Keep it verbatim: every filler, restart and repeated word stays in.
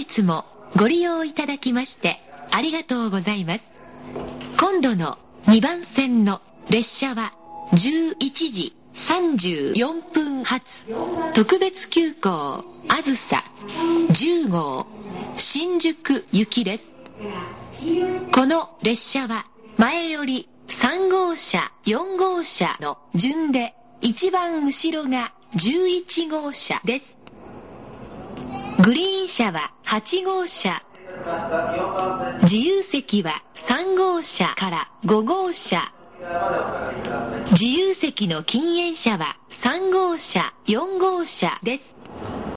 日もご利用いただきましてありがとうございます。今度のにばん線の列車はじゅういちじさんじゅうよんぷん発特別急行あずさじゅうごう新宿行きです。この列車は前よりさんごうしゃよんごうしゃの順で一番後ろがじゅういちごうしゃです。グリーン車ははちごうしゃ、自由席はさんごうしゃからごごうしゃ、自由席の禁煙車はさんごうしゃよんごうしゃです。